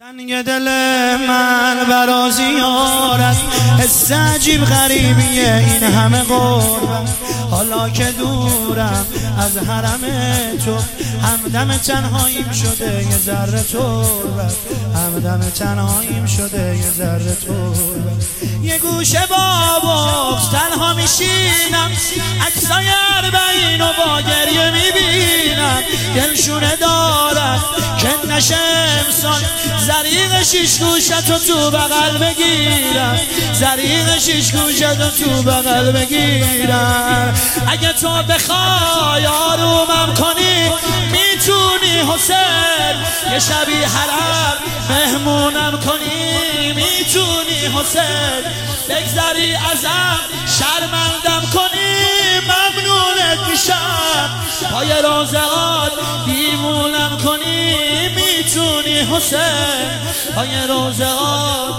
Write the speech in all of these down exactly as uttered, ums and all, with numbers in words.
رنگ دل من برا زیارت حس عجیب غریبیه این همه غربت حالا که دورم از حرم تو همدم تنهاییم شده یه ذره تربت همدم تنهاییم شده یه ذره تربت یه گوشه با بغض تنها میشینم عکسای اربعین و با گریه میبینم دلشونه دارد که نشه امسال زریق شیش گوشتو تو بغل بگیرم زریق شیش گوشتو تو بغل بگیرم اگه تو بخوای آرومم کنی میتونی حسین یه شبی حرم مهمونم کنی میتونی حسین بگذری ازم شرمندم کنی ممنونت میشم پای روزهات دیوونم کنی میتونی حسین پای روزهات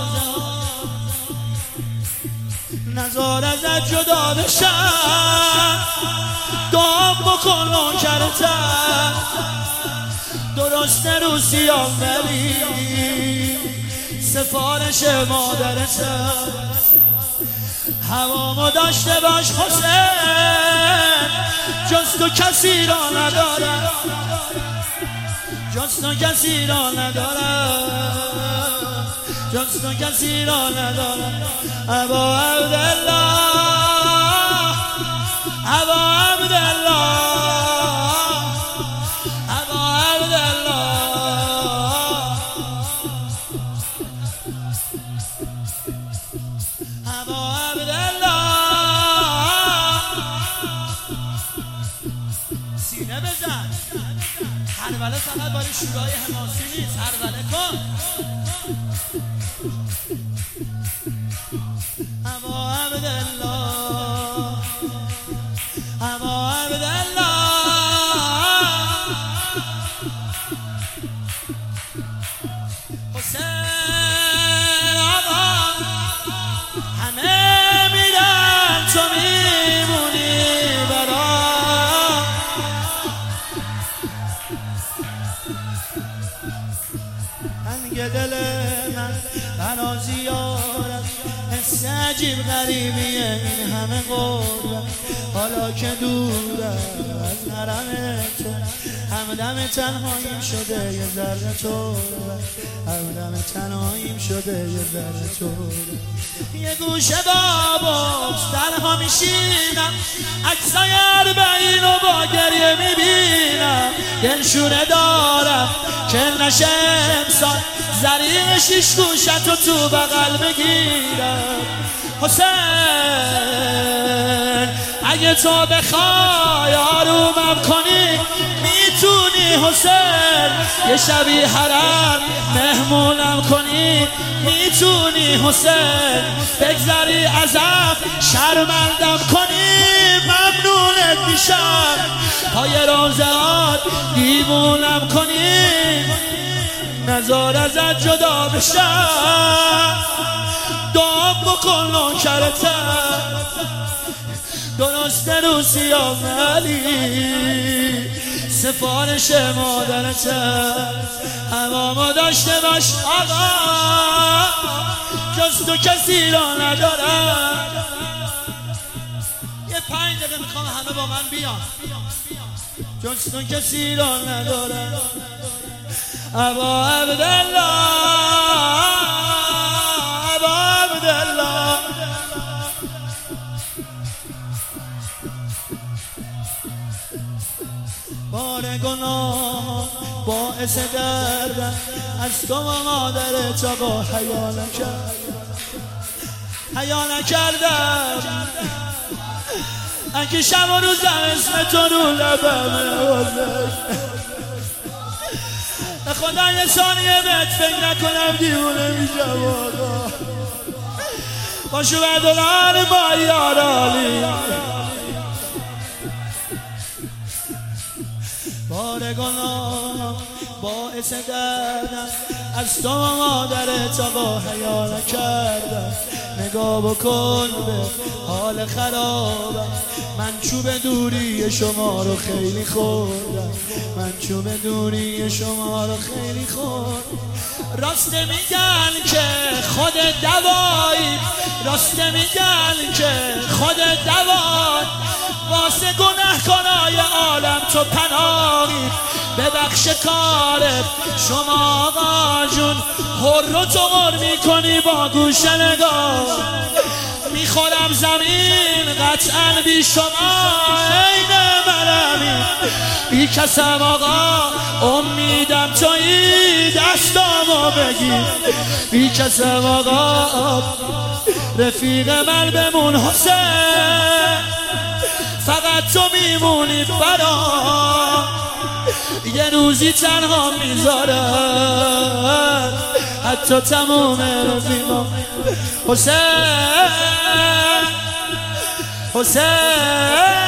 نزار ازت جدا بشم دعا بکن نوکرتم درست رو سیام بری سفارش مادرتم هوامو داشته باش حسین جز تو کسی را ندارم جز تو کسی را ندارم جز تو کسی را ندارم ابا عبدالله ابا عبدالله ابا عبدالله ابا عبدالله سینه بزن هربله فقط برای شورای حماسی نیست هربله کن ابا عبدالله ابا عبدالله حسین آقا همه میرن تو میمونی برام رنگ دل من برا زیارت حس عجیب غریبیه این همه غربت حالا که دورم از حرم تو همدم تنهاییم شده یه ذره تربت همدم تنهاییم شده یه ذره تربت یه گوشه با بغض تنها میشینم عکسای اربعین و با گریه میبینم دلشونه دارم که نشه امسال زریق شیش گوشتو تو بغل بگیرم حسین اگه تو بخوای آرومم کنی میتونی حسین یه شبی حرم مهمونم کنی میتونی حسین بگذری ازم شرمندم کنی ممنونت میشم پای روزهات دیوونم کنی نزار ازت جدا بشم دعا بکن نوکرتم درست رو سیام علی سفارش مادرتم هوامو داشته باش آقا جز تو کسی را ندارم یه پنج دقیقه میخوام همه با من بیان جز تو کسی را ندارم ابا عبدالله ابا عبدالله بار گناه باعث دردم از تو و مادرت آقا حیا نکردم حیا نکردم اگه شب و روزم اسم تو رو لبمه خدا یه ثانیه بهت فکر نکنم دیوونه میشم آقا باشو بدلان با یارالی بار گناه باعث دردم از تو و مادرت آقا حیا نکردم نگاه بکن به حال خرابم. من چوب دوری شما رو خیلی خوردم، من چوب دوری شما رو خیلی خوردم. راست میگن که خود دوایی، راست میگن که خود دوایی، واسه گناهکارای عالم تو پناهی. ببخش کارت شما آقا جون، هر رو تو غر میکنی با گوش نگاه. میخورم زمین قطعا بی شما عین مرمی، بی کسم آقا امیدم تویی دستامو بگیر. بی کسم آقا رفیق من بمون حسین، فقط تو میمونی برام. یه روزی تنها میذارم حتی تموم رفیقام. حسین حسین